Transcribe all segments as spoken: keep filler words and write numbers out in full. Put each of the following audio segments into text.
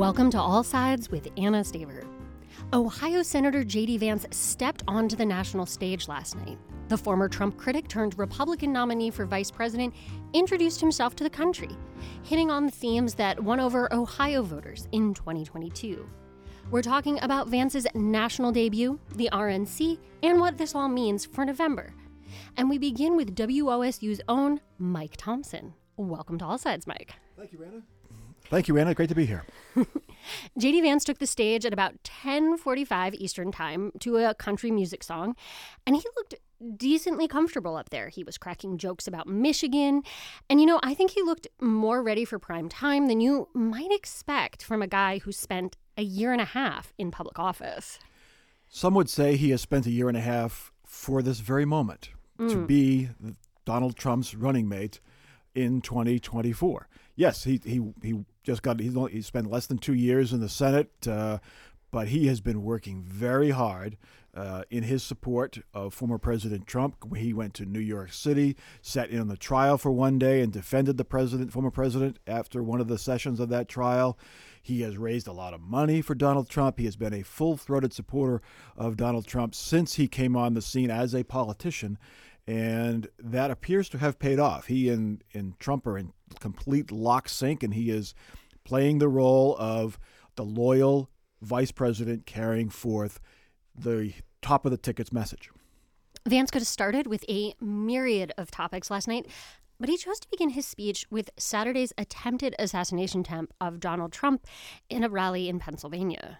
Welcome to All Sides with Anna Staver. Ohio Senator J D. Vance stepped onto the national stage last night. The former Trump critic turned Republican nominee for vice president introduced himself to the country, hitting on the themes that won over Ohio voters in twenty twenty-two. We're talking about Vance's national debut, the R N C, and what this all means for November. And we begin with W O S U's own Mike Thompson. Welcome to All Sides, Mike. Thank you, Anna. Thank you, Anna. Great to be here. J D. Vance took the stage at about ten forty-five Eastern Time to a country music song, and he looked decently comfortable up there. He was cracking jokes about Michigan, and you know, I think he looked more ready for prime time than you might expect from a guy who spent a year and a half in public office. Some would say he has spent a year and a half for this very moment, mm. to be Donald Trump's running mate in twenty twenty-four. Yes, he he he just got he's only, he spent less than two years in the Senate, uh, but he has been working very hard uh, in his support of former President Trump. He went to New York City, sat in on the trial for one day, and defended the president, former president, after one of the sessions of that trial. He has raised a lot of money for Donald Trump. He has been a full-throated supporter of Donald Trump since he came on the scene as a politician. And that appears to have paid off. He and, and Trump are in complete lock sync, and he is playing the role of the loyal vice president carrying forth the top of the ticket's message. Vance could have started with a myriad of topics last night, but he chose to begin his speech with Saturday's attempted assassination attempt of Donald Trump in a rally in Pennsylvania.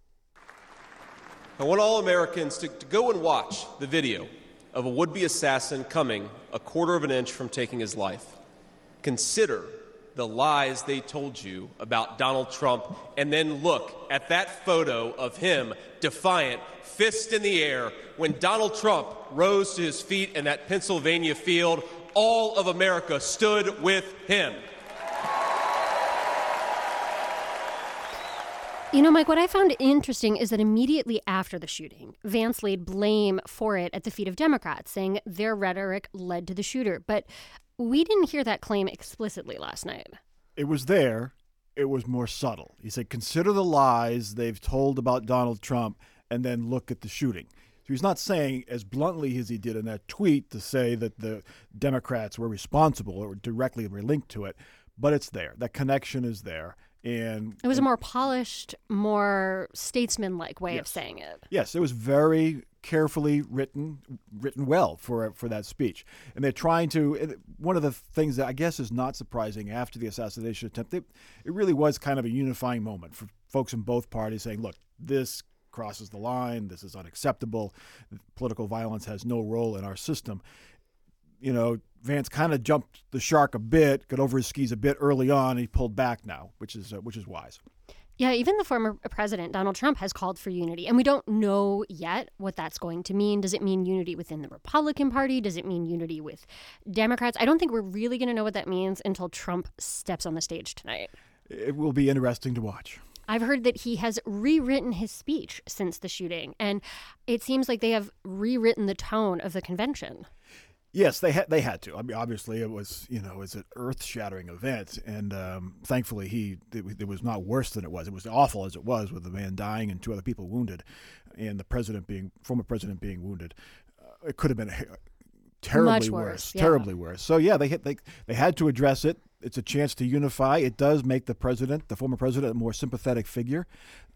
I want all Americans to, to go and watch the video of a would-be assassin coming a quarter of an inch from taking his life. Consider the lies they told you about Donald Trump, and then look at that photo of him, defiant, fist in the air, when Donald Trump rose to his feet in that Pennsylvania field. All of America stood with him. You know, Mike, what I found interesting is that immediately after the shooting, Vance laid blame for it at the feet of Democrats, saying their rhetoric led to the shooter. But we didn't hear that claim explicitly last night. It was there. It was more subtle. He said, consider the lies they've told about Donald Trump and then look at the shooting. So he's not saying as bluntly as he did in that tweet to say that the Democrats were responsible or directly linked to it, but it's there. That connection is there. And it was a more polished, more statesman-like way yes. of saying it. Yes, it was very carefully written, written well for for that speech. And they're trying to. One of the things that I guess is not surprising after the assassination attempt, it, it really was kind of a unifying moment for folks in both parties saying, "Look, this crosses the line. This is unacceptable. Political violence has no role in our system." You know, Vance kind of jumped the shark a bit, got over his skis a bit early on, and he pulled back now, which is uh, which is wise. Yeah, even the former president, Donald Trump, has called for unity, and we don't know yet what that's going to mean. Does it mean unity within the Republican Party? Does it mean unity with Democrats? I don't think we're really going to know what that means until Trump steps on the stage tonight. It will be interesting to watch. I've heard that he has rewritten his speech since the shooting, and it seems like they have rewritten the tone of the convention. Yes, they had they had to. I mean, obviously, it was you know it's an earth-shattering event, and um, thankfully, he it, it was not worse than it was. It was awful as it was, with the man dying and two other people wounded, and the president being former president being wounded. Uh, it could have been terribly Much worse, worse, yeah. terribly worse. So yeah, they hit, they they had to address it. It's a chance to unify. It does make the president, the former president, a more sympathetic figure.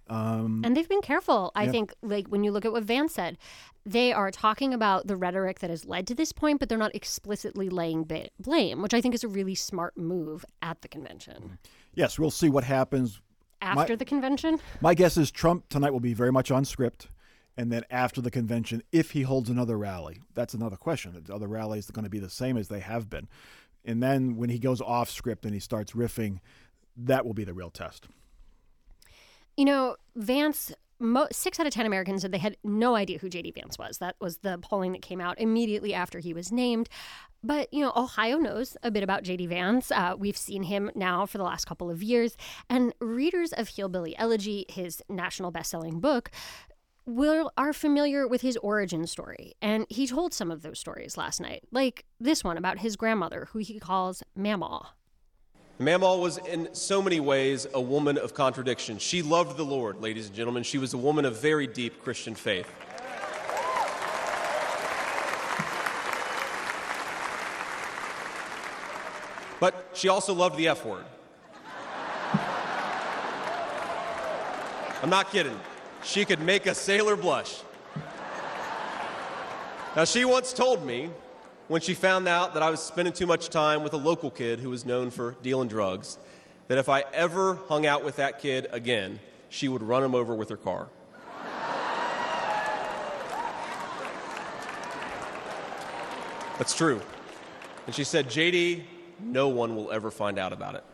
Um, and they've been careful. I yeah. think, like, when you look at what Vance said, they are talking about the rhetoric that has led to this point, but they're not explicitly laying ba- blame, which I think is a really smart move at the convention. Yes, we'll see what happens. After my, the convention? My guess is Trump tonight will be very much on script. And then after the convention, if he holds another rally, that's another question. Are the rallies going to be the same as they have been? And then when he goes off script and he starts riffing, that will be the real test. You know, Vance, mo- six out of ten Americans said they had no idea who J D. Vance was. That was the polling that came out immediately after he was named. But, you know, Ohio knows a bit about J D. Vance. Uh, we've seen him now for the last couple of years. And readers of Hillbilly Elegy, his national best-selling book, will are familiar with his origin story. And he told some of those stories last night, like this one about his grandmother, who he calls Mamaw. Mamaw was in so many ways a woman of contradiction. She loved the Lord, ladies and gentlemen. She was a woman of very deep Christian faith. But she also loved the F word. I'm not kidding. She could make a sailor blush. Now, she once told me, when she found out that I was spending too much time with a local kid who was known for dealing drugs, that if I ever hung out with that kid again, she would run him over with her car. That's true. And she said, J D, no one will ever find out about it.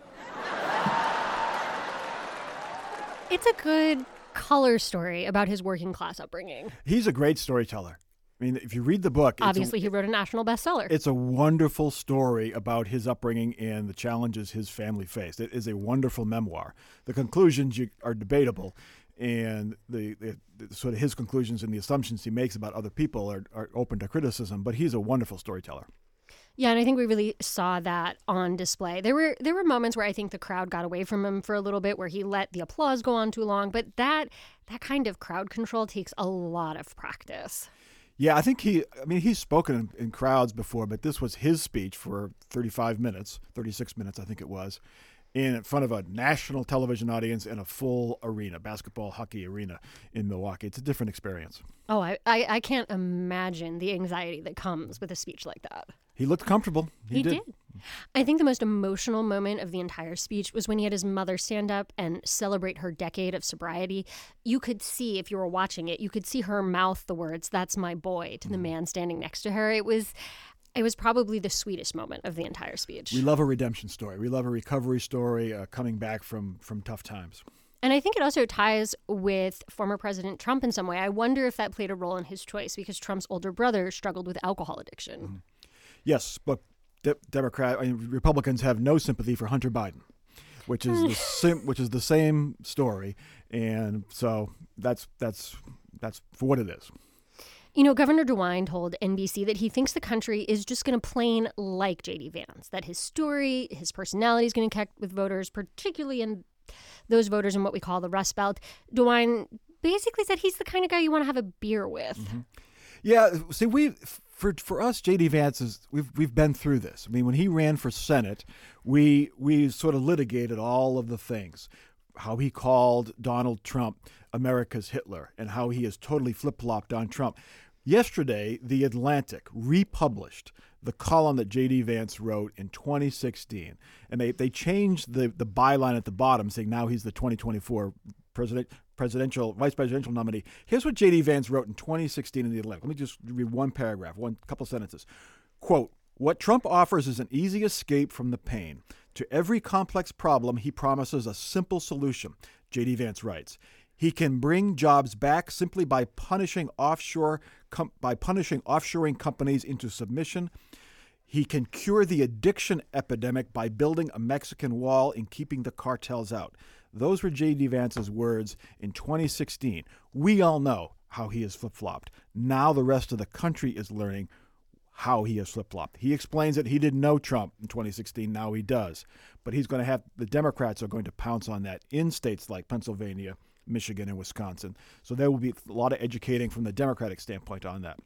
It's a good color story about his working class upbringing. He's a great storyteller. I mean, if you read the book... Obviously, a, he wrote a national bestseller. It's a wonderful story about his upbringing and the challenges his family faced. It is a wonderful memoir. The conclusions you, are debatable, and the, the, the sort of his conclusions and the assumptions he makes about other people are, are open to criticism, but he's a wonderful storyteller. Yeah, and I think we really saw that on display. There were there were moments where I think the crowd got away from him for a little bit, where he let the applause go on too long, but that that kind of crowd control takes a lot of practice. Yeah, I think he, I mean, he's spoken in, in crowds before, but this was his speech for thirty-five minutes, thirty-six minutes, I think it was, in front of a national television audience in a full arena, basketball, hockey arena in Milwaukee. It's a different experience. Oh, I, I, I can't imagine the anxiety that comes with a speech like that. He looked comfortable. He, he did. did. I think the most emotional moment of the entire speech was when he had his mother stand up and celebrate her decade of sobriety. You could see, if you were watching it, you could see her mouth the words, "That's my boy," to the man standing next to her. It was it was probably the sweetest moment of the entire speech. We love a redemption story. We love a recovery story, uh, coming back from, from tough times. And I think it also ties with former President Trump in some way. I wonder if that played a role in his choice, because Trump's older brother struggled with alcohol addiction. Mm-hmm. Yes, but de- Democrat, I mean, Republicans have no sympathy for Hunter Biden, which is the sim- which is the same story, and so that's that's that's for what it is. You know, Governor DeWine told N B C that he thinks the country is just going to plain like J D Vance, that his story, his personality is going to connect with voters, particularly in those voters in what we call the Rust Belt. DeWine basically said he's the kind of guy you want to have a beer with. Mm-hmm. Yeah, see, we for for us, J D Vance is we've we've been through this. I mean, when he ran for Senate, we we sort of litigated all of the things, how he called Donald Trump America's Hitler, and how he has totally flip-flopped on Trump. Yesterday, The Atlantic republished the column that J D Vance wrote in twenty sixteen, and they they changed the the byline at the bottom, saying now he's the twenty twenty-four president. presidential, vice presidential nominee. Here's what J D Vance wrote in twenty sixteen in The Atlantic. Let me just read one paragraph, one couple sentences. Quote, "What Trump offers is an easy escape from the pain. To every complex problem, he promises a simple solution," J D Vance writes. "He can bring jobs back simply by punishing offshore com- by punishing offshoring companies into submission. He can cure the addiction epidemic by building a Mexican wall and keeping the cartels out." Those were J D Vance's words in twenty sixteen. We all know how he has flip-flopped. Now the rest of the country is learning how he has flip-flopped. He explains that he didn't know Trump in twenty sixteen. Now he does. But he's going to have, the Democrats are going to pounce on that in states like Pennsylvania, Michigan, and Wisconsin. So there will be a lot of educating from the Democratic standpoint on that.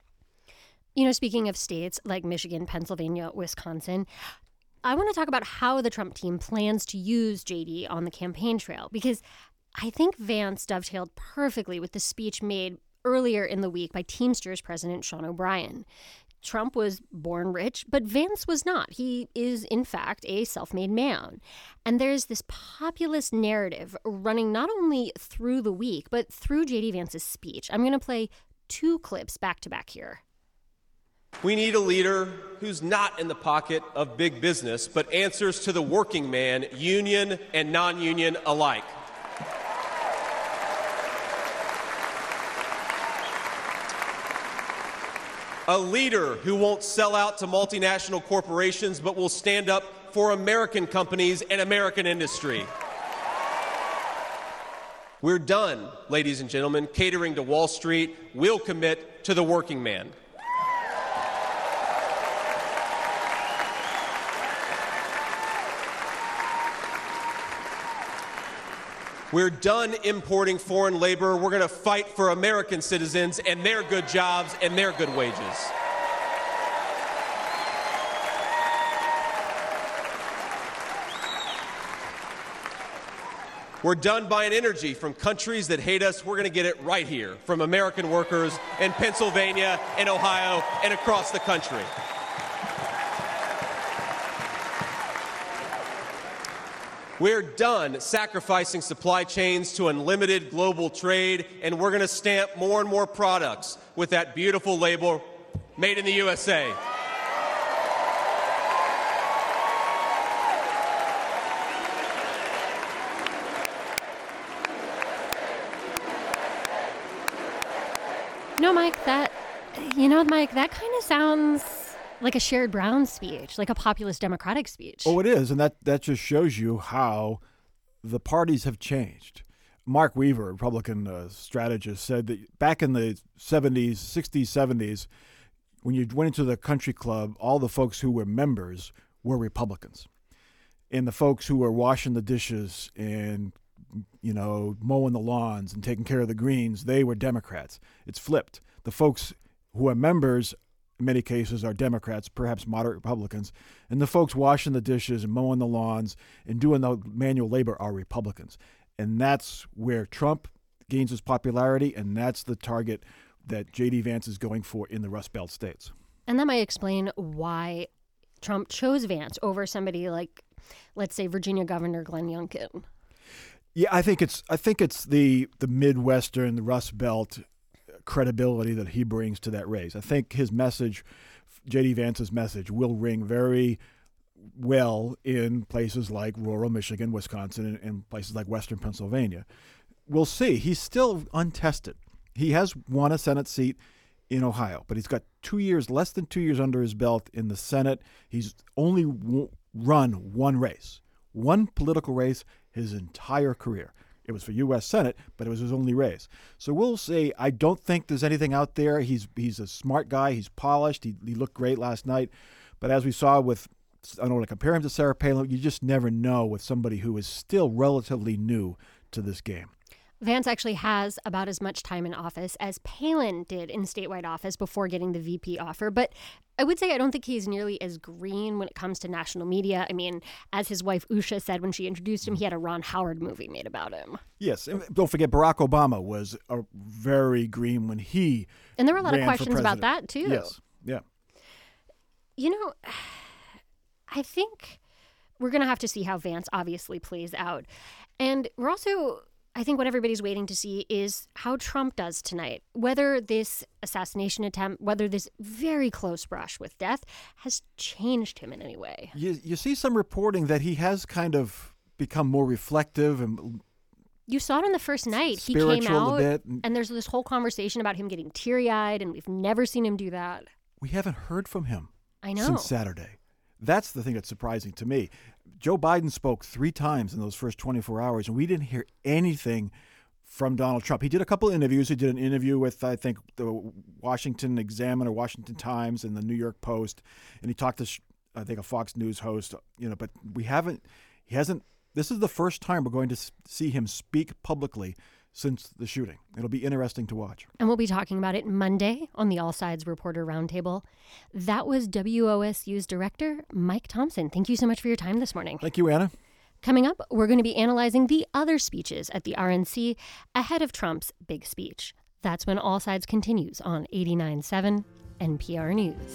You know, speaking of states like Michigan, Pennsylvania, Wisconsin, I want to talk about how the Trump team plans to use J D on the campaign trail, because I think Vance dovetailed perfectly with the speech made earlier in the week by Teamsters President Sean O'Brien. Trump was born rich, but Vance was not. He is, in fact, a self-made man. And there's this populist narrative running not only through the week, but through J D Vance's speech. I'm going to play two clips back to back here. We need a leader who's not in the pocket of big business, but answers to the working man, union and non-union alike. A leader who won't sell out to multinational corporations, but will stand up for American companies and American industry. We're done, ladies and gentlemen, catering to Wall Street. We'll commit to the working man. We're done importing foreign labor. We're going to fight for American citizens and their good jobs and their good wages. We're done buying energy from countries that hate us. We're going to get it right here from American workers in Pennsylvania and Ohio and across the country. We're done sacrificing supply chains to unlimited global trade, and we're going to stamp more and more products with that beautiful label, Made in the U S A. No, Mike, that, you know, Mike, that kind of sounds like a Sherrod Brown speech, like a populist Democratic speech. Oh, it is, and that, that just shows you how the parties have changed. Mark Weaver, a Republican uh, strategist, said that back in the seventies, sixties, seventies, when you went into the country club, all the folks who were members were Republicans. And the folks who were washing the dishes and, you know, mowing the lawns and taking care of the greens, they were Democrats. It's flipped. The folks who are members, in many cases, are Democrats, perhaps moderate Republicans, and the folks washing the dishes and mowing the lawns and doing the manual labor are Republicans. And that's where Trump gains his popularity, and that's the target that J D Vance is going for in the Rust Belt states. And that might explain why Trump chose Vance over somebody like, let's say, Virginia Governor Glenn Youngkin. Yeah, I think it's I think it's the the Midwestern, the Rust Belt credibility that he brings to that race. I think his message, J D Vance's message, will ring very well in places like rural Michigan, Wisconsin, and, and places like Western Pennsylvania. We'll see. He's still untested. He has won a Senate seat in Ohio, but he's got two years, less than two years under his belt in the Senate. He's only w- run one race, one political race his entire career. It was for U S Senate, but it was his only race. So we'll see. I don't think there's anything out there. He's he's a smart guy. He's polished. He, he looked great last night. But as we saw with, I don't want to compare him to Sarah Palin, you just never know with somebody who is still relatively new to this game. Vance actually has about as much time in office as Palin did in statewide office before getting the V P offer. But I would say I don't think he's nearly as green when it comes to national media. I mean, as his wife Usha said when she introduced him, he had a Ron Howard movie made about him. Yes. And don't forget, Barack Obama was a very green when he And there were a lot of ran for questions about president. that, too. Yes. Yeah. You know, I think we're going to have to see how Vance obviously plays out. And we're also... I think what everybody's waiting to see is how Trump does tonight, whether this assassination attempt, whether this very close brush with death has changed him in any way. You, you see some reporting that he has kind of become more reflective and you saw it on the first night. He spiritual came out, a bit. And, and there's this whole conversation about him getting teary-eyed, and we've never seen him do that. we haven't heard from him I know. since Saturday. That's the thing that's surprising to me. Joe Biden spoke three times in those first twenty-four hours, and we didn't hear anything from Donald Trump. He did a couple of interviews. He did an interview with, I think, the Washington Examiner, Washington Times, and the New York Post, and he talked to, I think, a Fox News host. You know, but we haven't. He hasn't. This is the first time we're going to see him speak publicly since the shooting. It'll be interesting to watch. And we'll be talking about it Monday on the All Sides Reporter Roundtable. That was W O S U's director, Mike Thompson. Thank you so much for your time this morning. Thank you, Anna. Coming up, we're going to be analyzing the other speeches at the R N C ahead of Trump's big speech. That's when All Sides continues on eighty-nine point seven N P R News.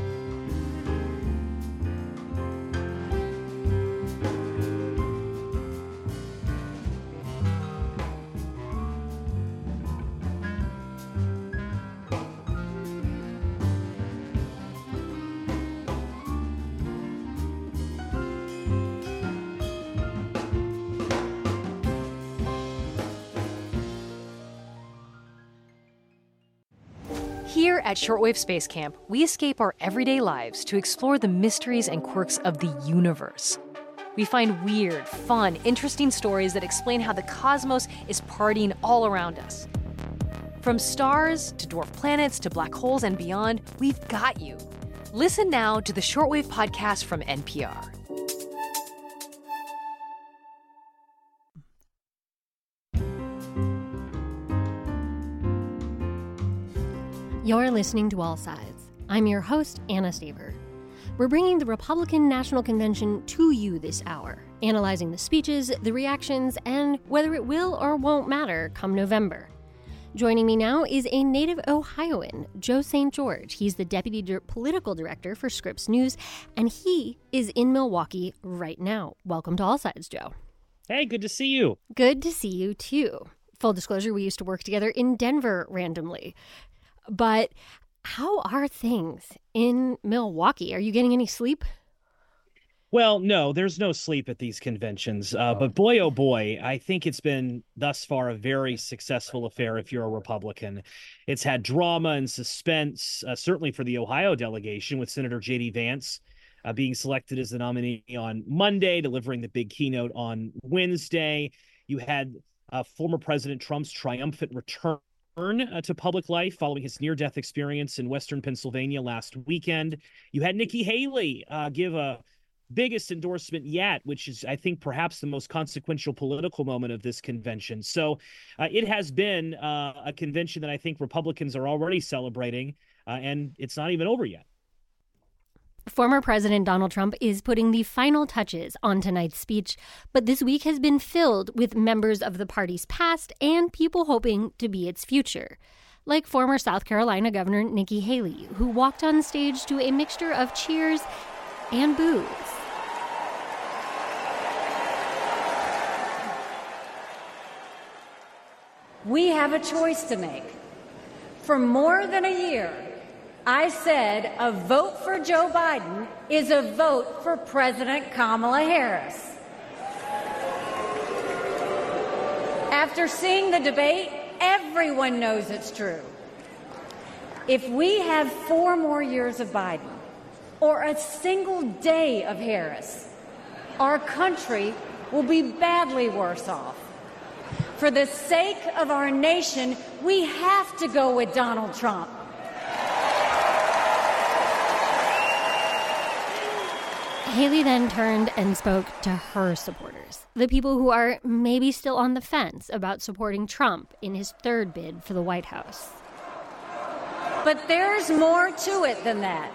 Here at Shortwave Space Camp, we escape our everyday lives to explore the mysteries and quirks of the universe. We find weird, fun, interesting stories that explain how the cosmos is partying all around us. From stars to dwarf planets to black holes and beyond, we've got you. Listen now to the Shortwave Podcast from N P R. You're listening to All Sides. I'm your host, Anna Staver. We're bringing the Republican National Convention to you this hour, analyzing the speeches, the reactions, and whether it will or won't matter come November. Joining me now is a native Ohioan, Joe Saint George. He's the Deputy Di- Political Director for Scripps News, and he is in Milwaukee right now. Welcome to All Sides, Joe. Hey, good to see you. Good to see you, too. Full disclosure, we used to work together in Denver randomly. But how are things in Milwaukee? Are you getting any sleep? Well, no, there's no sleep at these conventions. Uh, but boy, oh boy, I think it's been thus far a very successful affair if you're a Republican. It's had drama and suspense, uh, certainly for the Ohio delegation, with Senator J D Vance uh, being selected as the nominee on Monday, delivering the big keynote on Wednesday. You had uh, former President Trump's triumphant return Uh, to public life following his near-death experience in Western Pennsylvania last weekend. You had Nikki Haley uh, give a biggest endorsement yet, which is, I think, perhaps the most consequential political moment of this convention. So uh, it has been uh, a convention that I think Republicans are already celebrating, uh, and it's not even over yet. Former President Donald Trump is putting the final touches on tonight's speech, but this week has been filled with members of the party's past and people hoping to be its future, like former South Carolina Governor Nikki Haley, who walked on stage to a mixture of cheers and boos. We have a choice to make. For more than a year, I said a vote for Joe Biden is a vote for President Kamala Harris. After seeing the debate, everyone knows it's true. If we have four more years of Biden or a single day of Harris, our country will be badly worse off. For the sake of our nation, we have to go with Donald Trump. Haley then turned and spoke to her supporters, the people who are maybe still on the fence about supporting Trump in his third bid for the White House. But there's more to it than that.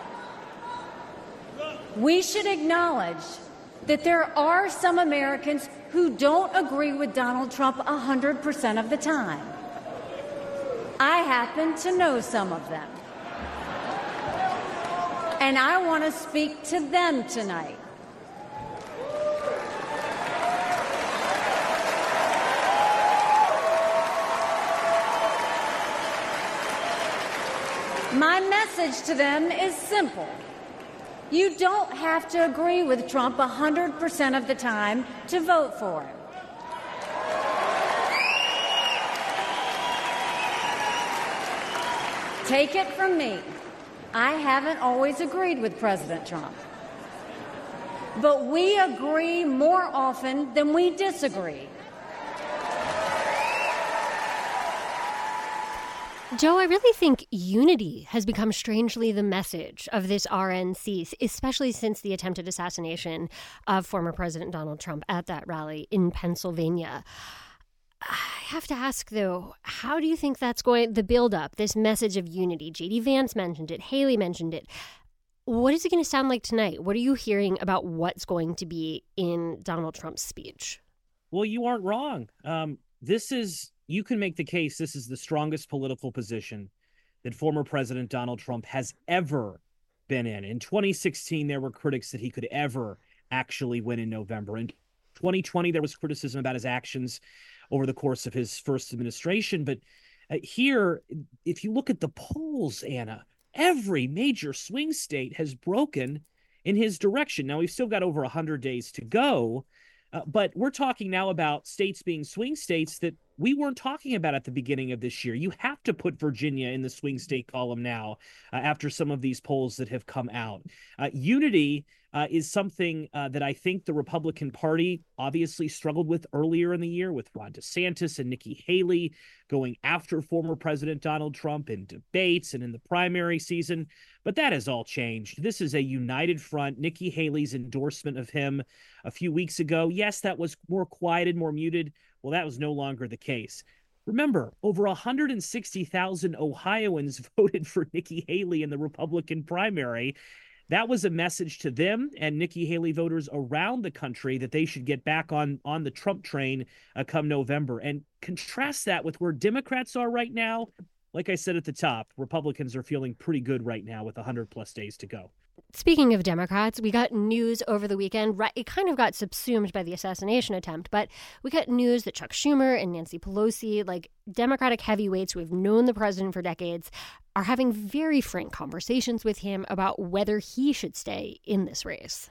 We should acknowledge that there are some Americans who don't agree with Donald Trump one hundred percent of the time. I happen to know some of them. And I want to speak to them tonight. My message to them is simple. You don't have to agree with Trump one hundred percent of the time to vote for him. Take it from me. I haven't always agreed with President Trump. But we agree more often than we disagree. Joe, I really think unity has become strangely the message of this R N C, especially since the attempted assassination of former President Donald Trump at that rally in Pennsylvania. I have to ask, though, how do you think that's going, the buildup, this message of unity? J D Vance mentioned it. Haley mentioned it. What is it going to sound like tonight? What are you hearing about what's going to be in Donald Trump's speech? Well, you aren't wrong. Um, this is, you can make the case this is the strongest political position that former President Donald Trump has ever been in. In twenty sixteen, there were critics that he could ever actually win in November. In twenty twenty, there was criticism about his actions over the course of his first administration. But uh, here, if you look at the polls, Anna, every major swing state has broken in his direction. Now, we've still got over one hundred days to go, uh, but we're talking now about states being swing states that we weren't talking about at the beginning of this year. You have to put Virginia in the swing state column now uh, after some of these polls that have come out. Uh, unity uh, is something uh, that I think the Republican Party obviously struggled with earlier in the year with Ron DeSantis and Nikki Haley going after former President Donald Trump in debates and in the primary season. But that has all changed. This is a united front. Nikki Haley's endorsement of him a few weeks ago, yes, that was more quieted, more muted. Well, that was no longer the case. Remember, over one hundred sixty thousand Ohioans voted for Nikki Haley in the Republican primary. That was a message to them and Nikki Haley voters around the country that they should get back on, on the Trump train uh, come November. And contrast that with where Democrats are right now. Like I said at the top, Republicans are feeling pretty good right now with one hundred plus days to go. Speaking of Democrats, we got news over the weekend. It kind of got subsumed by the assassination attempt, but we got news that Chuck Schumer and Nancy Pelosi, like Democratic heavyweights who have known the president for decades, are having very frank conversations with him about whether he should stay in this race.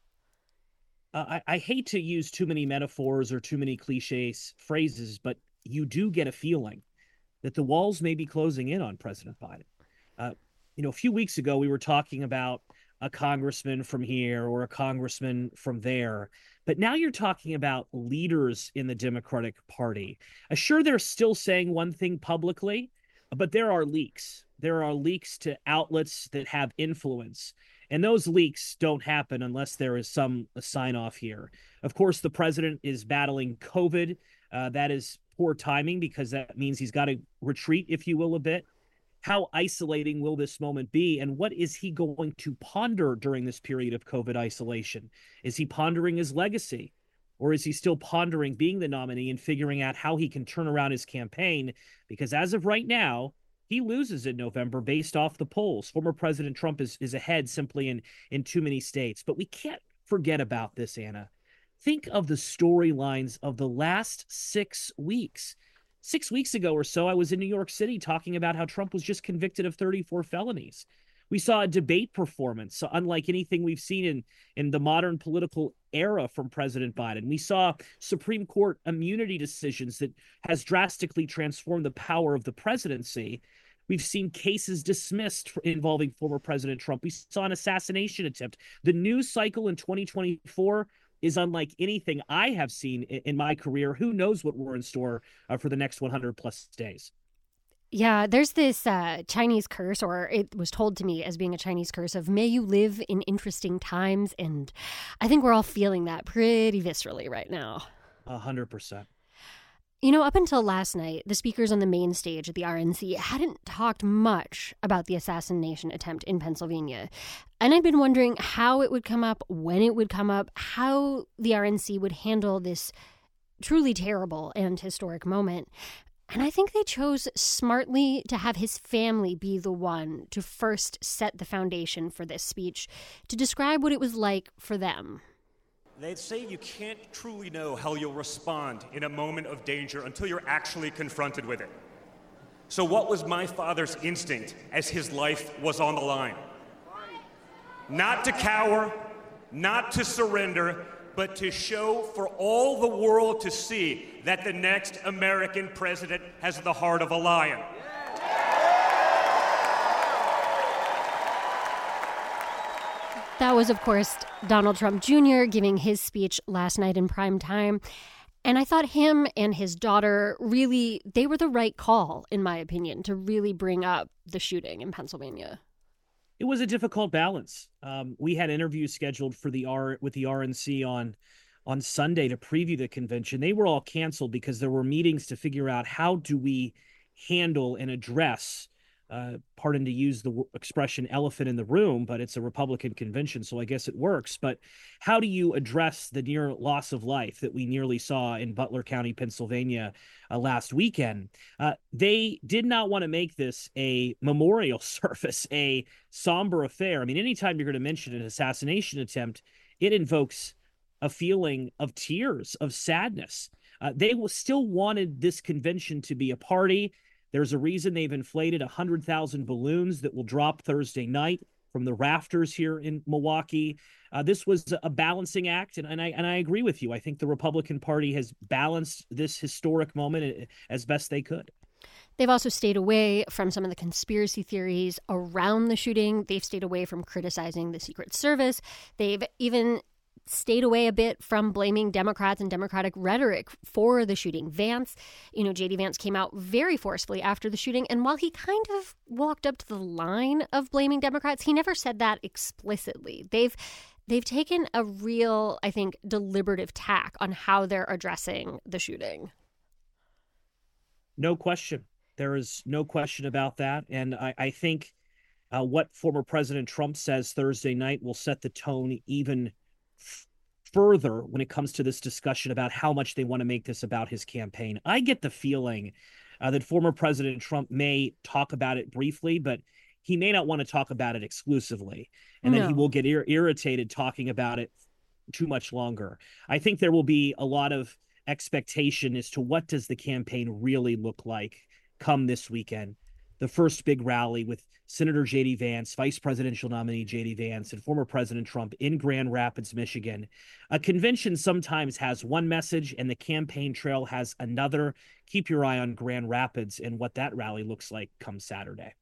Uh, I, I hate to use too many metaphors or too many cliches phrases, but you do get a feeling that the walls may be closing in on President Biden. Uh, you know, a few weeks ago, we were talking about a congressman from here or a congressman from there. But now you're talking about leaders in the Democratic Party. Uh, sure, they're still saying one thing publicly, but there are leaks. There are leaks to outlets that have influence. And those leaks don't happen unless there is some sign off here. Of course, the president is battling COVID. Uh, that is poor timing because that means he's got to retreat, if you will, a bit. How isolating will this moment be? And what is he going to ponder during this period of COVID isolation? Is he pondering his legacy? Or is he still pondering being the nominee and figuring out how he can turn around his campaign? Because as of right now, he loses in November based off the polls. Former President Trump is, is ahead simply in, in too many states. But we can't forget about this, Anna. Think of the storylines of the last six weeks. Six weeks ago or so, I was in New York City talking about how Trump was just convicted of thirty-four felonies. We saw a debate performance, so unlike anything we've seen in, in the modern political era from President Biden. We saw Supreme Court immunity decisions that has drastically transformed the power of the presidency. We've seen cases dismissed involving former President Trump. We saw an assassination attempt. The news cycle in twenty twenty-four is unlike anything I have seen in my career. Who knows what we're in store uh, for the next one hundred plus days? Yeah, there's this uh, Chinese curse, or it was told to me as being a Chinese curse of may you live in interesting times. And I think we're all feeling that pretty viscerally right now. A hundred percent. You know, up until last night, the speakers on the main stage at the R N C hadn't talked much about the assassination attempt in Pennsylvania. And I'd been wondering how it would come up, when it would come up, how the R N C would handle this truly terrible and historic moment. And I think they chose smartly to have his family be the one to first set the foundation for this speech, to describe what it was like for them. They say you can't truly know how you'll respond in a moment of danger until you're actually confronted with it. So what was my father's instinct as his life was on the line? Not to cower, not to surrender, but to show for all the world to see that the next American president has the heart of a lion. That was, of course, Donald Trump Junior giving his speech last night in prime time. And I thought him and his daughter really, they were the right call, in my opinion, to really bring up the shooting in Pennsylvania. It was a difficult balance. Um, we had interviews scheduled for the R with the R N C on on Sunday to preview the convention. They were all canceled because there were meetings to figure out how do we handle and address, uh, pardon to use the w- expression elephant in the room, but it's a Republican convention, so I guess it works. But how do you address the near loss of life that we nearly saw in Butler County, Pennsylvania uh, last weekend? Uh, they did not want to make this a memorial service, a somber affair. I mean, anytime you're going to mention an assassination attempt, it invokes a feeling of tears, of sadness. Uh, they will still wanted this convention to be a party. There's a reason they've inflated one hundred thousand balloons that will drop Thursday night from the rafters here in Milwaukee. Uh, this was a balancing act, and, and, I, and I agree with you. I think the Republican Party has balanced this historic moment as best they could. They've also stayed away from some of the conspiracy theories around the shooting. They've stayed away from criticizing the Secret Service. They've even stayed away a bit from blaming Democrats and Democratic rhetoric for the shooting. Vance, you know, J D Vance came out very forcefully after the shooting. And while he kind of walked up to the line of blaming Democrats, he never said that explicitly. They've they've taken a real, I think, deliberative tack on how they're addressing the shooting. No question. There is no question about that. And I, I think uh, what former President Trump says Thursday night will set the tone even f- further when it comes to this discussion about how much they want to make this about his campaign. I get the feeling uh, that former President Trump may talk about it briefly, but he may not want to talk about it exclusively, and no. then he will get ir- irritated talking about it too much longer. I think there will be a lot of expectation as to what does the campaign really look like come this weekend. The first big rally with Senator J D Vance, vice presidential nominee J D Vance, and former President Trump in Grand Rapids, Michigan. A convention sometimes has one message and the campaign trail has another. Keep your eye on Grand Rapids and what that rally looks like come Saturday.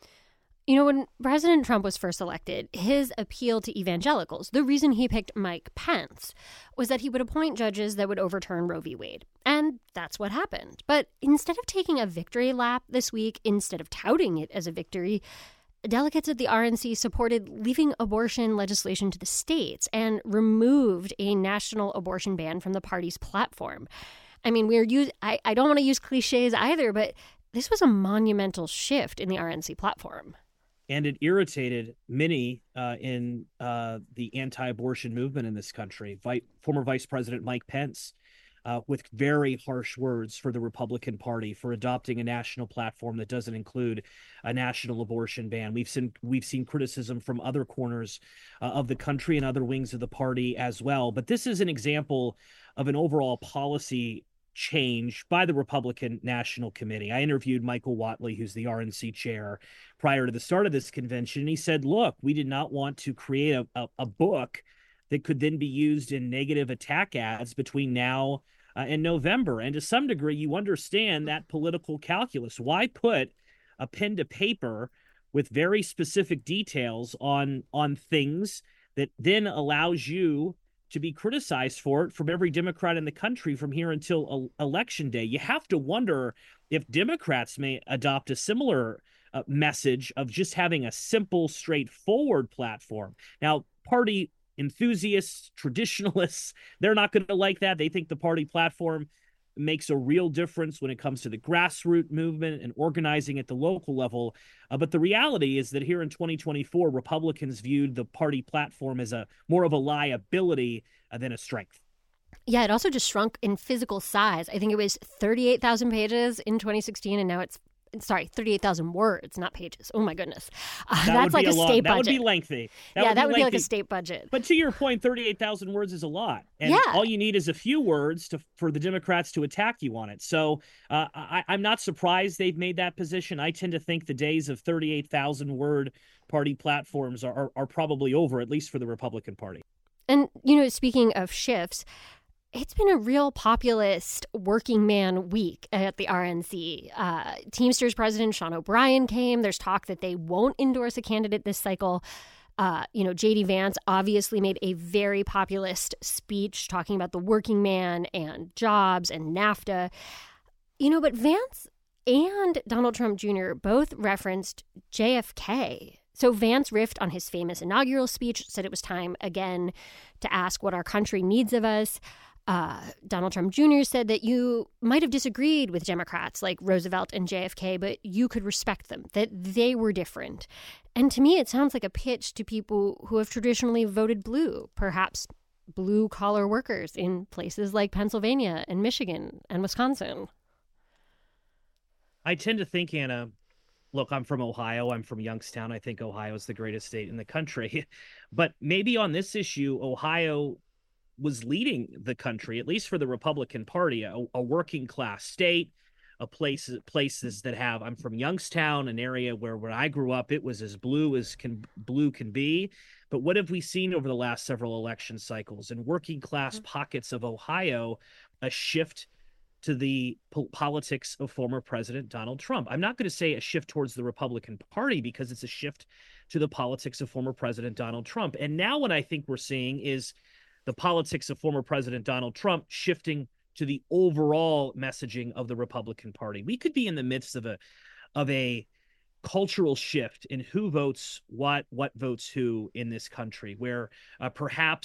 You know, when President Trump was first elected, his appeal to evangelicals, the reason he picked Mike Pence, was that he would appoint judges that would overturn Roe v. Wade. And that's what happened. But instead of taking a victory lap this week, instead of touting it as a victory, delegates at the R N C supported leaving abortion legislation to the states and removed a national abortion ban from the party's platform. I mean, we're use- I, I don't want to use cliches either, but this was a monumental shift in the R N C platform. And it irritated many uh, in uh, the anti-abortion movement in this country. Vi- former Vice President Mike Pence, uh, with very harsh words for the Republican Party for adopting a national platform that doesn't include a national abortion ban. We've seen we've seen criticism from other corners uh, of the country and other wings of the party as well. But this is an example of an overall policy change by the Republican National Committee. I interviewed Michael Whatley, who's the R N C chair, prior to the start of this convention. And he said, look, we did not want to create a, a, a book that could then be used in negative attack ads between now uh, and November. And to some degree, you understand that political calculus. Why put a pen to paper with very specific details on, on things that then allows you to be criticized for it from every Democrat in the country from here until election day? You have to wonder if Democrats may adopt a similar uh, message of just having a simple, straightforward platform. Now, party enthusiasts, traditionalists, they're not going to like that. They think the party platform makes a real difference when it comes to the grassroots movement and organizing at the local level. Uh, but the reality is that here in twenty twenty-four, Republicans viewed the party platform as a more of a liability uh, than a strength. Yeah, it also just shrunk in physical size. I think it was thirty-eight thousand pages in twenty sixteen, and now it's Sorry, thirty-eight thousand words, not pages. Oh, my goodness. Uh, that that's like a, a state that budget. That would be lengthy. That yeah, would that be would lengthy. be like a state budget. But to your point, thirty-eight thousand words is a lot. And yeah. all you need is a few words to, for the Democrats to attack you on it. So uh, I, I'm not surprised they've made that position. I tend to think the days of thirty-eight thousand word party platforms are, are, are probably over, at least for the Republican Party. And, you know, speaking of shifts, it's been a real populist working man week at the R N C. Uh, Teamsters President Sean O'Brien came. There's talk that they won't endorse a candidate this cycle. Uh, you know, J D Vance obviously made a very populist speech talking about the working man and jobs and NAFTA. You know, but Vance and Donald Trump Junior both referenced J F K. So Vance riffed on his famous inaugural speech, said it was time again to ask what our country needs of us. Uh, Donald Trump Junior said that you might have disagreed with Democrats like Roosevelt and J F K, but you could respect them, that they were different. And to me, it sounds like a pitch to people who have traditionally voted blue, perhaps blue-collar workers in places like Pennsylvania and Michigan and Wisconsin. I tend to think, Anna, look, I'm from Ohio. I'm from Youngstown. I think Ohio is the greatest state in the country. But maybe on this issue, Ohio was leading the country, at least for the Republican Party, a, a working class state, a place places that have. I'm from Youngstown, an area where when I grew up, it was as blue as can blue can be. But what have we seen over the last several election cycles? In working class pockets of Ohio, a shift to the po- politics of former President Donald Trump. I'm not going to say a shift towards the Republican Party because it's a shift to the politics of former President Donald Trump. And now what I think we're seeing is the politics of former President Donald Trump shifting to the overall messaging of the Republican Party. We could be in the midst of a of a cultural shift in who votes what, what votes who in this country, where uh, perhaps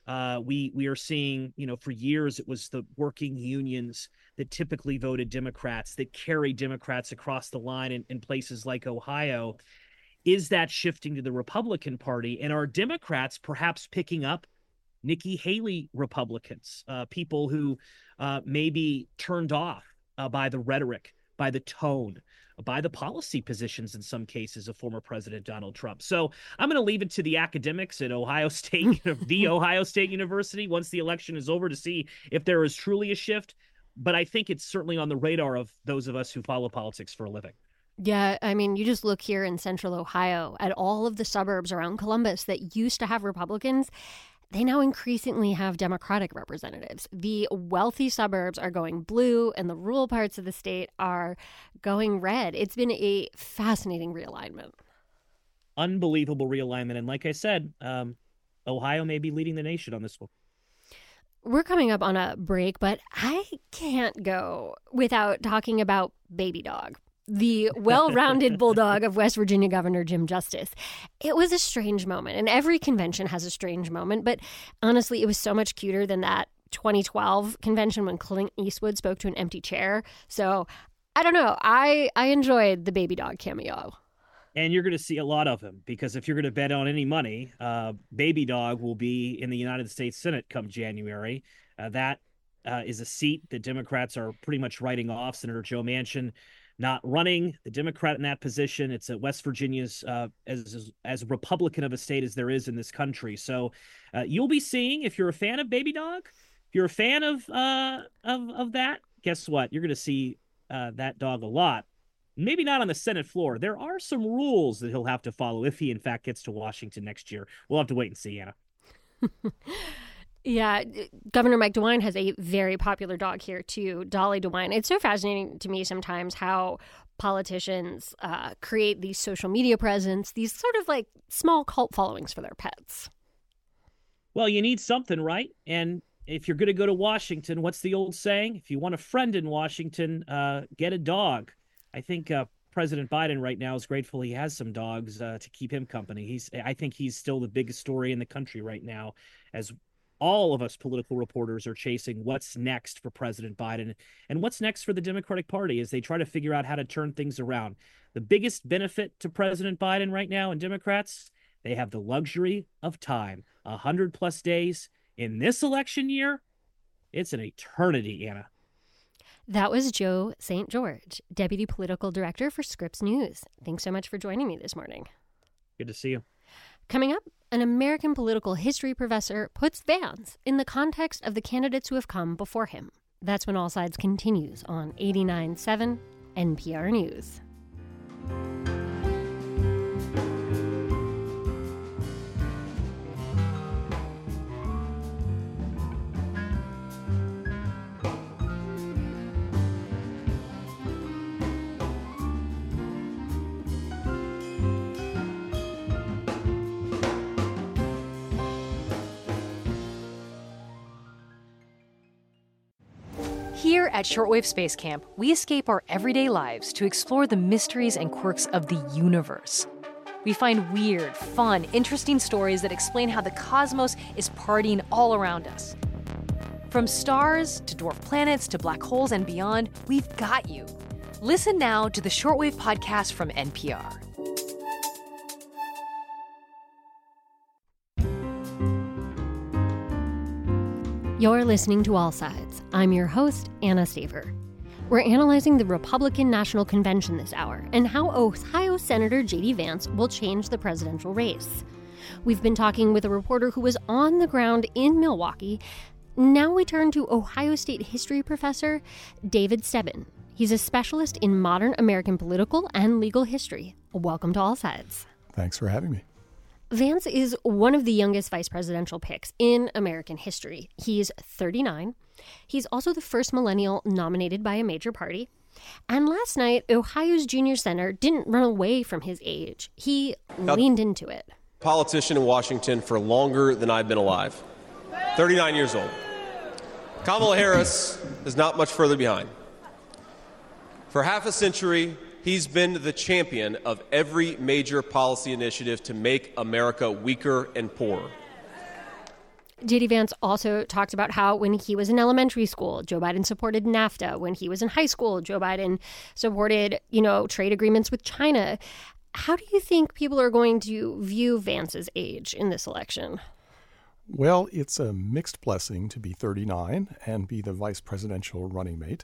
Uh, we we are seeing, you know, for years it was the working unions that typically voted Democrats, that carry Democrats across the line in, in places like Ohio. Is that shifting to the Republican Party? And are Democrats perhaps picking up Nikki Haley Republicans, uh, people who uh, may be turned off uh, by the rhetoric, by the tone, by the policy positions in some cases of former President Donald Trump? So I'm going to leave it to the academics at Ohio State, the Ohio State University, once the election is over, to see if there is truly a shift. But I think it's certainly on the radar of those of us who follow politics for a living. Yeah, I mean, you just look here in central Ohio at all of the suburbs around Columbus that used to have Republicans. They now increasingly have Democratic representatives. The wealthy suburbs are going blue and the rural parts of the state are going red. It's been a fascinating realignment. Unbelievable realignment. And like I said, um, Ohio may be leading the nation on this one. We're coming up on a break, but I can't go without talking about Baby Dog, the well-rounded bulldog of West Virginia Governor Jim Justice. It was a strange moment, and every convention has a strange moment, but honestly, it was so much cuter than that twenty twelve convention when Clint Eastwood spoke to an empty chair. So, I don't know. I, I enjoyed the Baby Dog cameo. And you're going to see a lot of him, because if you're going to bet on any money, uh, Baby Dog will be in the United States Senate come January. Uh, that uh, is a seat that Democrats are pretty much writing off. Senator Joe Manchin not running, the Democrat in that position. It's at West Virginia's uh, as, as as Republican of a state as there is in this country. So uh, you'll be seeing, if you're a fan of Baby Dog, if you're a fan of uh, of of that, guess what? You're going to see uh, that dog a lot. Maybe not on the Senate floor. There are some rules that he'll have to follow if he, in fact, gets to Washington next year. We'll have to wait and see, Anna. Yeah, Governor Mike DeWine has a very popular dog here, too, Dolly DeWine. It's so fascinating to me sometimes how politicians uh, create these social media presence, these sort of like small cult followings for their pets. Well, you need something, right? And if you're going to go to Washington, what's the old saying? If you want a friend in Washington, uh, get a dog. I think uh, President Biden right now is grateful he has some dogs uh, to keep him company. He's, I think he's still the biggest story in the country right now, as all of us political reporters are chasing what's next for President Biden and what's next for the Democratic Party as they try to figure out how to turn things around. The biggest benefit to President Biden right now and Democrats, they have the luxury of time. A hundred plus days in this election year, it's an eternity, Anna. That was Joe Saint George, Deputy Political Director for Scripps News. Thanks so much for joining me this morning. Good to see you. Coming up, an American political history professor puts Vance in the context of the candidates who have come before him. That's when All Sides continues on eighty-nine point seven N P R News. Here at Shortwave Space Camp, we escape our everyday lives to explore the mysteries and quirks of the universe. We find weird, fun, interesting stories that explain how the cosmos is partying all around us. From stars to dwarf planets to black holes and beyond, we've got you. Listen now to the Shortwave podcast from N P R. You're listening to All Sides. I'm your host, Anna Staver. We're analyzing the Republican National Convention this hour and how Ohio Senator J D Vance will change the presidential race. We've been talking with a reporter who was on the ground in Milwaukee. Now we turn to Ohio State history professor David Stebbin. He's a specialist in modern American political and legal history. Welcome to All Sides. Thanks for having me. Vance is one of the youngest vice presidential picks in American history. He's thirty-nine. He's also the first millennial nominated by a major party. And last night, Ohio's junior senator didn't run away from his age. He now, leaned into it. Politician in Washington for longer than I've been alive. thirty-nine years old. Kamala Harris is not much further behind. For half a century, he's been the champion of every major policy initiative to make America weaker and poorer. J D Vance also talked about how when he was in elementary school, Joe Biden supported NAFTA. When he was in high school, Joe Biden supported, you know, trade agreements with China. How do you think people are going to view Vance's age in this election? Well, it's a mixed blessing to be thirty-nine and be the vice presidential running mate,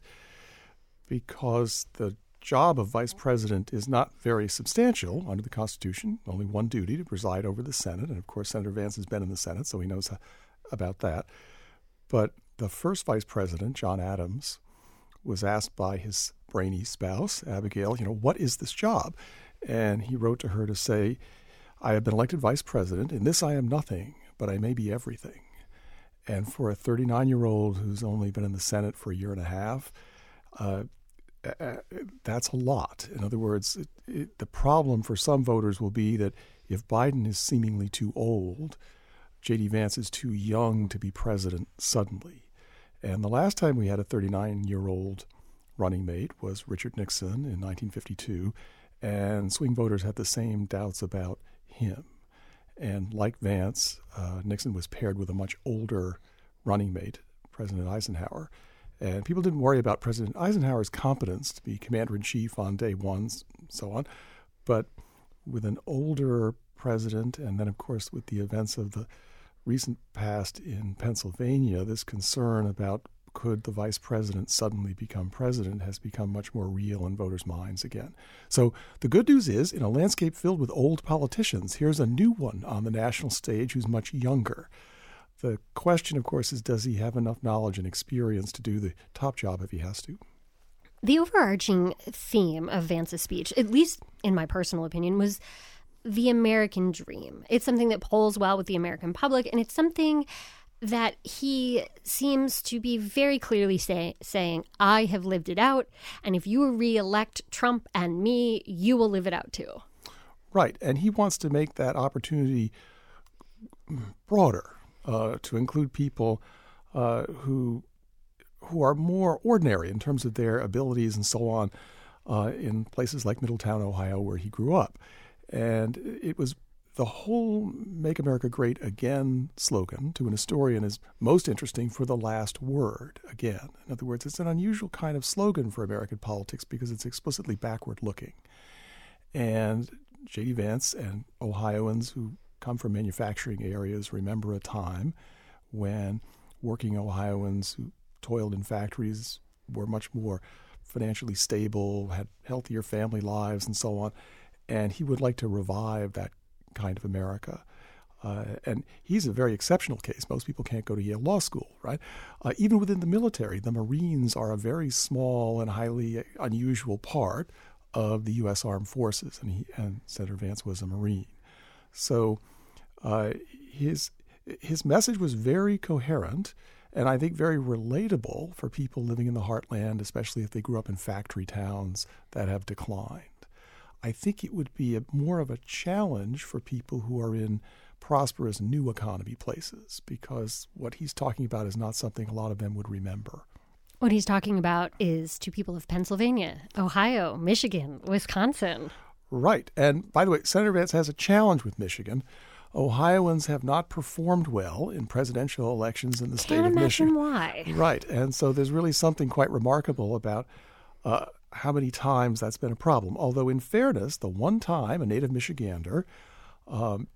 because the job of vice president is not very substantial under the Constitution. Only one duty, to preside over the Senate. And of course, Senator Vance has been in the Senate, so he knows how, about that. But the first vice president, John Adams, was asked by his brainy spouse, Abigail, you know, what is this job? And he wrote to her to say, I have been elected vice president. In this I am nothing, but I may be everything. And for a thirty-nine-year-old who's only been in the Senate for a year and a half, uh, Uh, that's a lot. In other words, it, it, the problem for some voters will be that if Biden is seemingly too old, J D Vance is too young to be president suddenly. And the last time we had a thirty-nine-year-old running mate was Richard Nixon in nineteen fifty-two, and swing voters had the same doubts about him. And like Vance, uh, Nixon was paired with a much older running mate, President Eisenhower. And people didn't worry about President Eisenhower's competence to be commander-in-chief on day one, so on. But with an older president, and then, of course, with the events of the recent past in Pennsylvania, this concern about could the vice president suddenly become president has become much more real in voters' minds again. So the good news is, in a landscape filled with old politicians, here's a new one on the national stage who's much younger. The question, of course, is does he have enough knowledge and experience to do the top job if he has to? The overarching theme of Vance's speech, at least in my personal opinion, was the American dream. It's something that polls well with the American public, and it's something that he seems to be very clearly say, saying, I have lived it out, and if you re-elect Trump and me, you will live it out too. Right, and he wants to make that opportunity broader. Uh, to include people uh, who who are more ordinary in terms of their abilities and so on uh, in places like Middletown, Ohio, where he grew up. And it was the whole Make America Great Again slogan to an historian is most interesting for the last word, again. In other words, it's an unusual kind of slogan for American politics because it's explicitly backward-looking. And J D Vance and Ohioans who come from manufacturing areas remember a time when working Ohioans who toiled in factories were much more financially stable, had healthier family lives, and so on. And he would like to revive that kind of America. Uh, and he's a very exceptional case. Most people can't go to Yale Law School, right? Uh, even within the military, the Marines are a very small and highly unusual part of the U S Armed Forces, and, he, and Senator Vance was a Marine. So uh, his his message was very coherent and I think very relatable for people living in the heartland, especially if they grew up in factory towns that have declined. I think it would be a, more of a challenge for people who are in prosperous new economy places because what he's talking about is not something a lot of them would remember. What he's talking about is to people of Pennsylvania, Ohio, Michigan, Wisconsin. Right. And by the way, Senator Vance has a challenge with Michigan. Ohioans have not performed well in presidential elections in the state of Michigan. Can't imagine why. Right. And so there's really something quite remarkable about uh, how many times that's been a problem. Although in fairness, the one time a native Michigander um,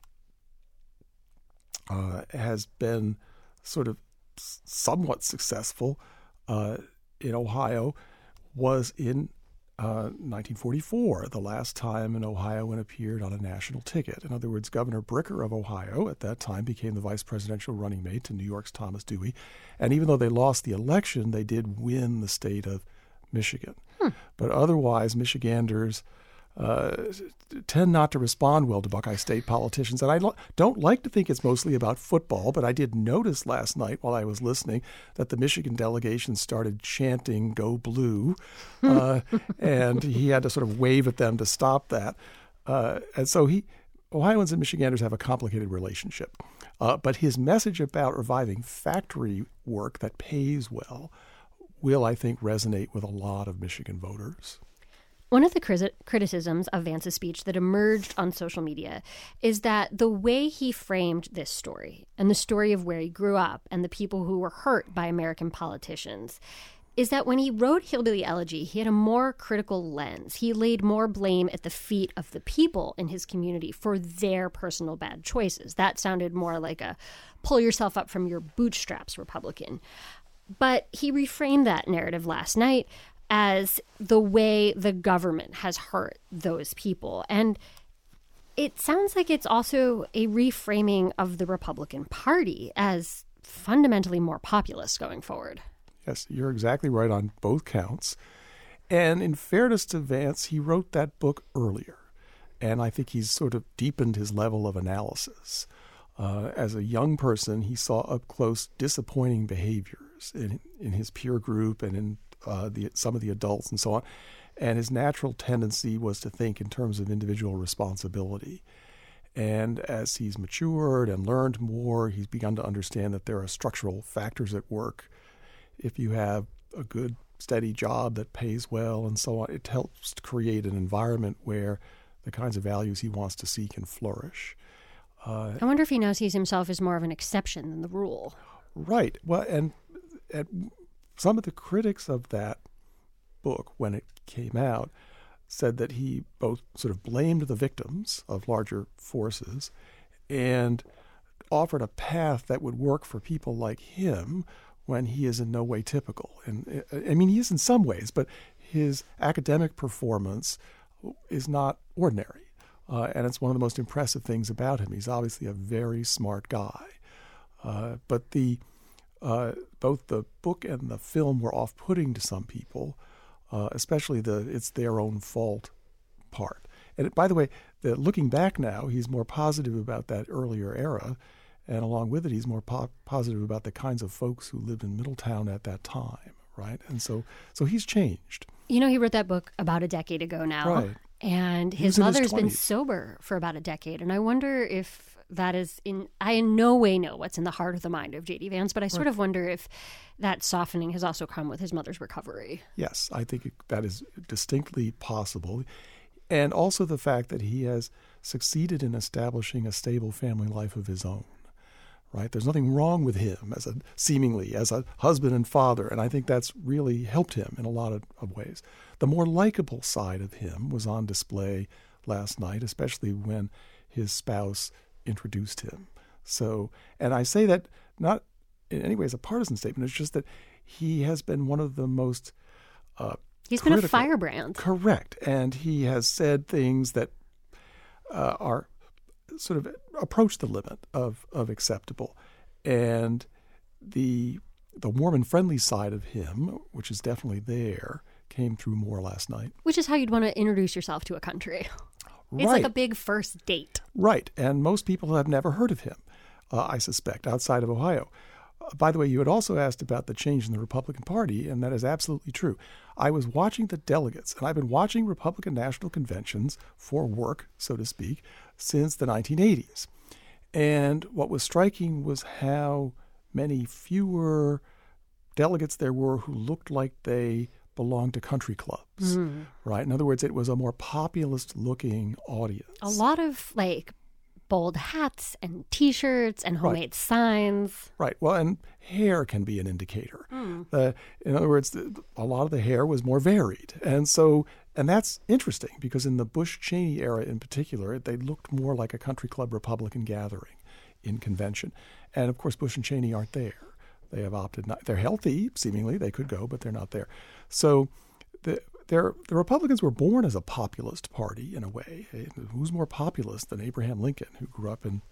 uh, has been sort of somewhat successful uh, in Ohio was in Uh, nineteen forty-four, the last time an Ohioan appeared on a national ticket. In other words, Governor Bricker of Ohio at that time became the vice presidential running mate to New York's Thomas Dewey. And even though they lost the election, they did win the state of Michigan. Hmm. But otherwise, Michiganders uh, tend not to respond well to Buckeye State politicians. And I lo- don't like to think it's mostly about football, but I did notice last night while I was listening that the Michigan delegation started chanting "Go Blue," uh, and he had to sort of wave at them to stop that. Uh, and so he, Ohioans and Michiganders have a complicated relationship. Uh, but his message about reviving factory work that pays well will, I think, resonate with a lot of Michigan voters. One of the criti- criticisms of Vance's speech that emerged on social media is that the way he framed this story and the story of where he grew up and the people who were hurt by American politicians is that when he wrote Hillbilly Elegy, he had a more critical lens. He laid more blame at the feet of the people in his community for their personal bad choices. That sounded more like a pull yourself up from your bootstraps Republican. But he reframed that narrative last night as the way the government has hurt those people. And it sounds like it's also a reframing of the Republican Party as fundamentally more populist going forward. Yes, you're exactly right on both counts. And in fairness to Vance, he wrote that book earlier. And I think he's sort of deepened his level of analysis. Uh, as a young person, he saw up close disappointing behaviors in, in his peer group and in uh, the, some of the adults and so on. And his natural tendency was to think in terms of individual responsibility. And as he's matured and learned more, he's begun to understand that there are structural factors at work. If you have a good, steady job that pays well and so on, it helps to create an environment where the kinds of values he wants to see can flourish. Uh, I wonder if he now sees himself as more of an exception than the rule. Right. Well, and, and some of the critics of that book, when it came out, said that he both sort of blamed the victims of larger forces and offered a path that would work for people like him when he is in no way typical. And I mean, he is in some ways, but his academic performance is not ordinary. Uh, and it's one of the most impressive things about him. He's obviously a very smart guy. Uh, but the uh, both the book and the film were off-putting to some people, uh, especially the it's their own fault part. And it, by the way, the, looking back now, he's more positive about that earlier era. And along with it, he's more po- positive about the kinds of folks who lived in Middletown at that time, right? And so so he's changed. You know, he wrote that book about a decade ago now. Right. And his mother's been sober for about a decade. And I wonder if that is in, I in no way know what's in the heart of the mind of J D. Vance, but I sort right. of wonder if that softening has also come with his mother's recovery. Yes, I think it, that is distinctly possible. And also the fact that he has succeeded in establishing a stable family life of his own. Right? There's nothing wrong with him as a seemingly as a husband and father, and I think that's really helped him in a lot of, of ways. The more likable side of him was on display last night, especially when his spouse introduced him. So, and I say that not in any way as a partisan statement. It's just that he has been one of the most uh, he's critical, been a firebrand. Correct, and he has said things that uh, are sort of approach the limit of, of acceptable. And the the warm and friendly side of him, which is definitely there, came through more last night. Which is how you'd want to introduce yourself to a country. Right. It's like a big first date. Right. And most people have never heard of him, uh, I suspect, outside of Ohio. Uh, by the way, you had also asked about the change in the Republican Party, and that is absolutely true. I was watching the delegates, and I've been watching Republican national conventions for work, so to speak, since the nineteen eighties. And what was striking was how many fewer delegates there were who looked like they belonged to country clubs, mm. right? In other words, it was a more populist-looking audience. A lot of, like, bold hats and T-shirts and homemade right. signs. Right. Well, and hair can be an indicator. Mm. Uh, in other words, the, a lot of the hair was more varied. And so, and that's interesting because in the Bush-Cheney era in particular, they looked more like a country club Republican gathering in convention. And of course, Bush and Cheney aren't there. They have opted not. They're healthy, seemingly. They could go, but they're not there. So the the Republicans were born as a populist party in a way. Who's more populist than Abraham Lincoln, who grew up in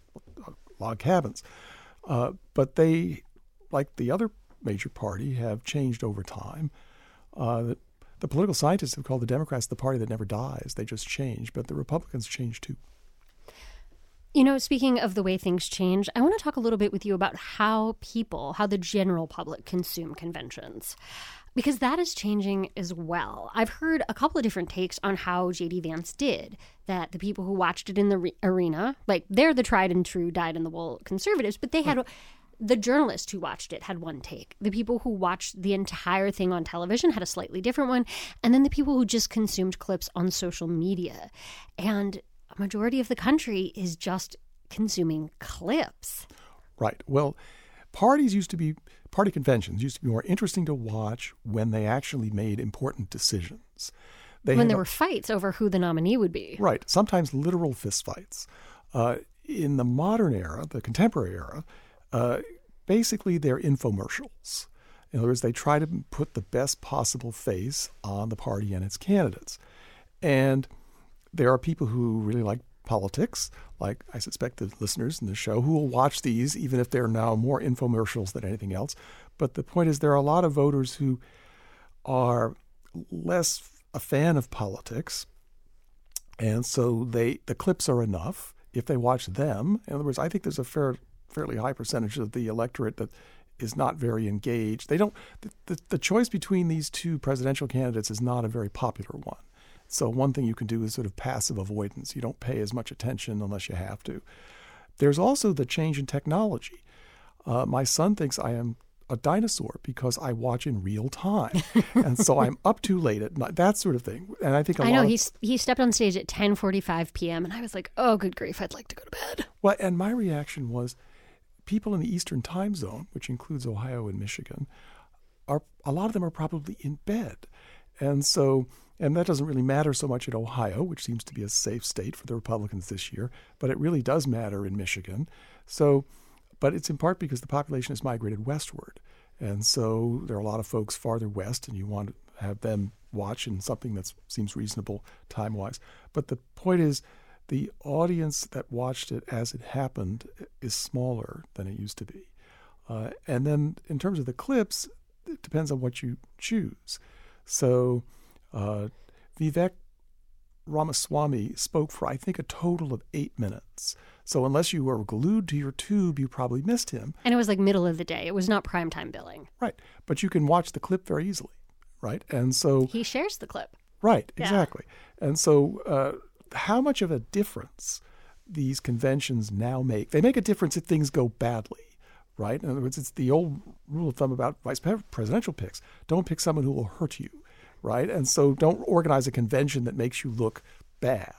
log cabins? Uh, but they, like the other major party, have changed over time. Uh, the, the political scientists have called the Democrats the party that never dies. They just change, but the Republicans change too. You know, speaking of the way things change, I want to talk a little bit with you about how people, how the general public consume conventions, because that is changing as well. I've heard a couple of different takes on how J D. Vance did, that the people who watched it in the re- arena, like they're the tried and true, dyed-in-the-wool conservatives, but they had the journalists who watched it had one take. The people who watched the entire thing on television had a slightly different one. And then the people who just consumed clips on social media. And a majority of the country is just consuming clips. Right. Well, parties used to be, party conventions used to be more interesting to watch when they actually made important decisions. They when there a, were fights over who the nominee would be. Right. Sometimes literal fistfights. Uh, in the modern era, the contemporary era, uh, basically they're infomercials. In other words, they try to put the best possible face on the party and its candidates. And there are people who really like politics, like I suspect the listeners in the show, who will watch these even if they're now more infomercials than anything else. But the point is there are a lot of voters who are less a fan of politics, and so they the clips are enough if they watch them. In other words, I think there's a fair, fairly high percentage of the electorate that is not very engaged. They don't. The, the, the choice between these two presidential candidates is not a very popular one. So one thing you can do is sort of passive avoidance. You don't pay as much attention unless you have to. There's also the change in technology. Uh, my son thinks I am a dinosaur because I watch in real time. And so I'm up too late at night, that sort of thing. And I think a I know, lot of, he's, he stepped on stage at ten forty-five p.m. and I was like, oh, good grief, I'd like to go to bed. Well, and my reaction was people in the Eastern time zone, which includes Ohio and Michigan, are a lot of them are probably in bed. And so, and that doesn't really matter so much in Ohio, which seems to be a safe state for the Republicans this year, but it really does matter in Michigan. So, but it's in part because the population has migrated westward. And so there are a lot of folks farther west, and you want to have them watch in something that seems reasonable time-wise. But the point is, the audience that watched it as it happened is smaller than it used to be. Uh, and then in terms of the clips, it depends on what you choose. So uh, Vivek Ramaswamy spoke for, I think, a total of eight minutes. So unless you were glued to your tube, you probably missed him. And it was like middle of the day. It was not primetime billing. Right. But you can watch the clip very easily, right? And so... He shares the clip. Right, Yeah. exactly. And so uh, how much of a difference these conventions now make? They make a difference if things go badly, right? In other words, it's the old rule of thumb about vice presidential picks. Don't pick someone who will hurt you, right? And so don't organize a convention that makes you look bad.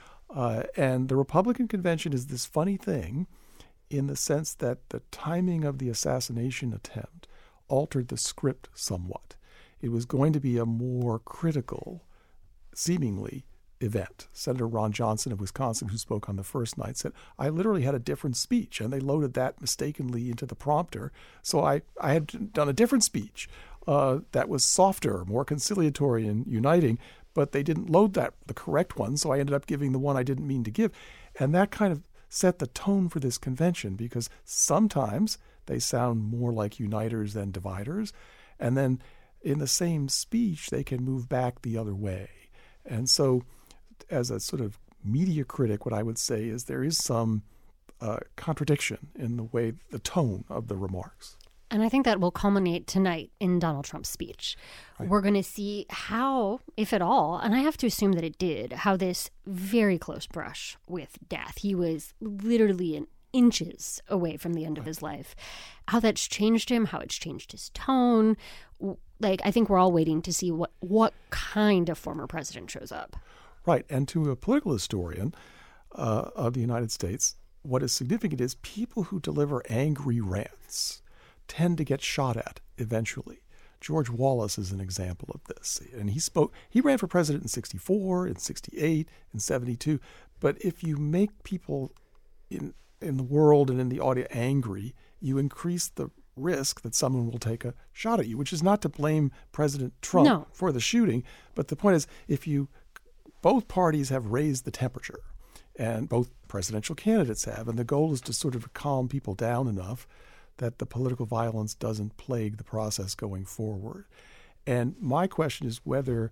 Uh, and the Republican convention is this funny thing in the sense that the timing of the assassination attempt altered the script somewhat. It was going to be a more critical, seemingly, event. Senator Ron Johnson of Wisconsin, who spoke on the first night, said, I literally had a different speech, and they loaded that mistakenly into the prompter. So I, I had done a different speech uh, that was softer, more conciliatory and uniting, but they didn't load that the correct one, so I ended up giving the one I didn't mean to give. And that kind of set the tone for this convention, because sometimes they sound more like uniters than dividers, and then in the same speech, they can move back the other way. And so as a sort of media critic, what I would say is there is some uh, contradiction in the way, the tone of the remarks. And I think that will culminate tonight in Donald Trump's speech. Right. We're going to see how, if at all, and I have to assume that it did, how this very close brush with death, he was literally in inches away from the end of his life, how that's changed him, how it's changed his tone. Like, I think we're all waiting to see what, what kind of former president shows up. Right. And to a political historian uh, of the United States, what is significant is people who deliver angry rants tend to get shot at eventually. George Wallace is an example of this. And he spoke, he ran for president in sixty-four, in sixty-eight, in seventy-two. But if you make people in in the world and in the audience angry, you increase the risk that someone will take a shot at you, which is not to blame President Trump No. for the shooting. But the point is, if you, both parties have raised the temperature, and both presidential candidates have, and the goal is to sort of calm people down enough that the political violence doesn't plague the process going forward. And my question is whether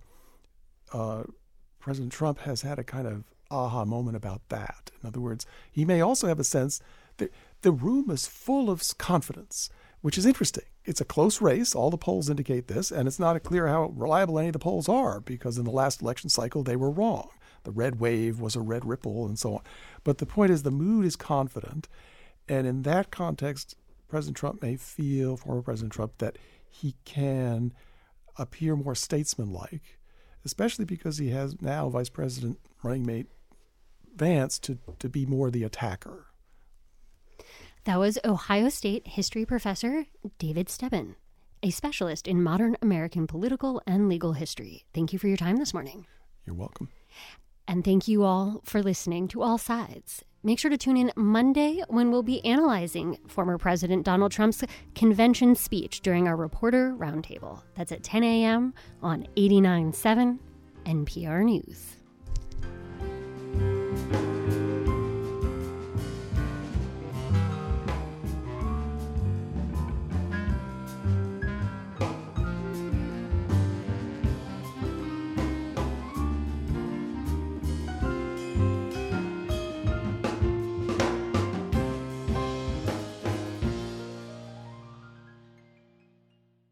uh, President Trump has had a kind of aha moment about that. In other words, he may also have a sense that the room is full of confidence, which is interesting. It's a close race. All the polls indicate this, and it's not clear how reliable any of the polls are, because in the last election cycle, they were wrong. The red wave was a red ripple and so on. But the point is the mood is confident, and in that context, President Trump may feel, former President Trump, that he can appear more statesmanlike, especially because he has now Vice President running mate Vance to, to be more the attacker. That was Ohio State history professor David Stebbin, a specialist in modern American political and legal history. Thank you for your time this morning. You're welcome. And thank you all for listening to All Sides. Make sure to tune in Monday when we'll be analyzing former President Donald Trump's convention speech during our Reporter Roundtable. That's at ten a.m. on eighty-nine point seven N P R News.